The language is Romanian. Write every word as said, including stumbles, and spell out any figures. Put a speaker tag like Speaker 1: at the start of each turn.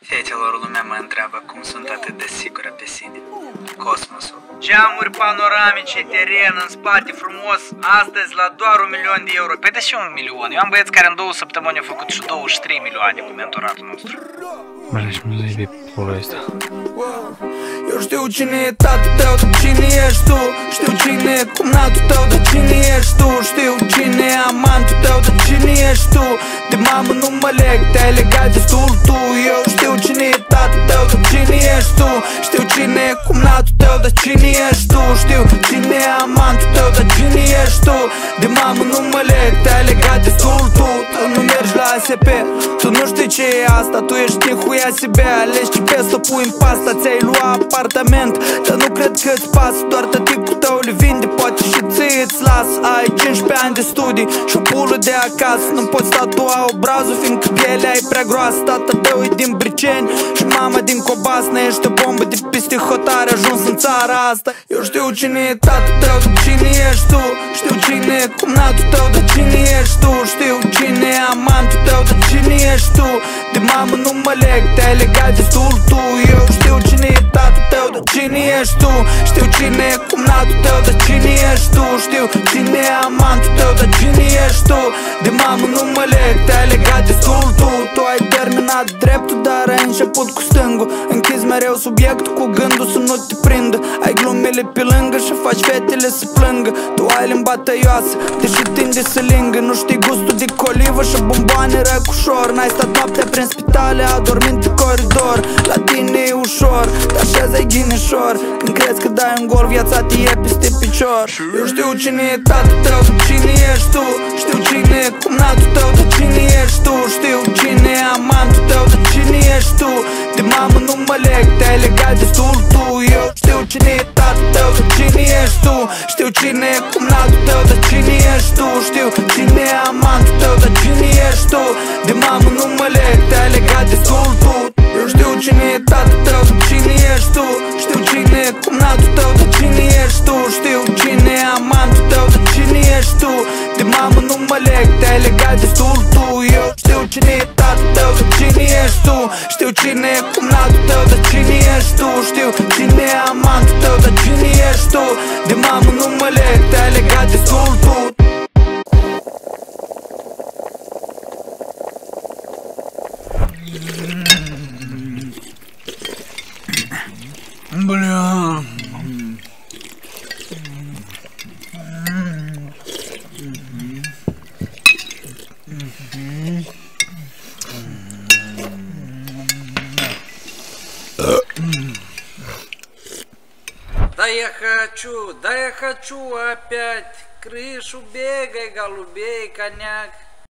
Speaker 1: Fetelor, lumea mă întreabă cum sunt atât de sigură pe sine. Cosmosul. Geamuri panoramice, teren în spate frumos, astăzi la doar un milion de euro. Păi de ce un milion? Eu am băieți care în două săptămâni au făcut și douăzeci și trei milioane cu mentoratul nostru.
Speaker 2: Mărești, mă zici de pula ăsta.
Speaker 3: Eu știu cine e tatăl tău, dar cine ești tu? Știu cine e cumnatul tău, dar cine ești tu? Știu cine e amantul tău, dar cine ești tu? De mamă nu mă leg, te-ai legat destul tu. Eu știu cine e tatăl tău, dar cine ești tu? Știu cine e cumnatul tău, dar cine ești tu? Știu cine e amantul tău, dar cine ești tu? De mamă nu mă leg, te-ai legat destul tu. Tu nu mergi la A S P, tu nu știi ce e asta. Tu ești nihuia S B, alegi ce pesto pui în pasta. Ți-ai luat apartament, dar nu cred că-ți pasă. Doar tăticul tău le vinde, poate și ție îți las. Ai cincisprezece ani de studii și o pulă de acasă. Nu poți tatua obrazul, fiindcă pielea e prea groasă. Tata tău e din Briceni și mama din Cobasna. Ești o bombă de peste hotare, ajuns în țara asta. Eu știu cine e tatăl tău, dar cine ești tu? Știu cine e cumnatul tău, dar cine ești tu? Știu cine e amantul tău, dar cine ești tu? De mamă nu mă leg, te-ai legat destul tu. Eu știu cine e tatăl tău, dar cine ești tu? Știu cine e cumnatul tău, dar cine ești tu? Știu cine e amantul tău, dar cine ești tu? De mamă nu mă leg, te-ai legat destul tu. Tu ai terminat dreptul, dar ai început cu stângul. Închizi mereu subiectul cu gândul să nu te prindă. Ai glumele pe lângă și faci fetele să plângă. Tu ai limba tăioasă, deși tinde să lingă. Nu știi gustul de colivă și bomboane răcușor. N-ai stat noaptea prin spitale, adormind pe coridor. La tine e ușor, te așezi-ai ghinișor. Când crezi că dai un gol, viața te e peste picior. Eu știu cine e tatăl tău, dar cine ești tu? Știu cine e cumnatul tău, dar cine ești tu? Știu cine e amantul tău, dar cine ești tu? De mamă nu mă leg, te-ai legat destul tu. Eu știu cine e tatăl tău, dar cine ești tu? Știu cine e cumnatul tău, dar cine ești tu? Știu cine e amantul tău, dar cine ești tu? De mamă nu mă leg, te-ai legat destul tu. Eu știu cine e tatăl tău, dar cine ești tu? Știu cine e cumnatul tău, dar cine ești tu? Știu cine e amantul tău, dar cine ești tu? De mamă nu mă leg, te-ai legat destul tu. Eu știu cine e tatăl tău, dar cine ești tu? Știu cine e cumnatul tău, dar cine ești tu? Știu cine e amantul tău, dar cine ești tu? De mamă nu mă leg, te-ai legat destul tu.
Speaker 1: Bля.
Speaker 4: Да я хочу, да я хочу опять крышу, бегай, голубей, коняк.